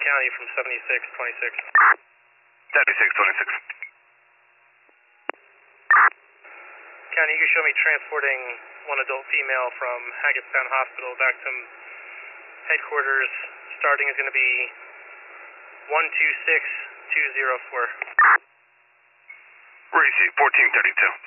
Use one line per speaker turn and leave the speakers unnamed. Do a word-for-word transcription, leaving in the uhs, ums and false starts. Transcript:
County from seventy-six twenty-six.
seventy-six twenty-six.
County, you can show me transporting one adult female from Hackettstown Hospital back to headquarters. Starting is going to be one two six two zero four.
Racy, fourteen thirty-two.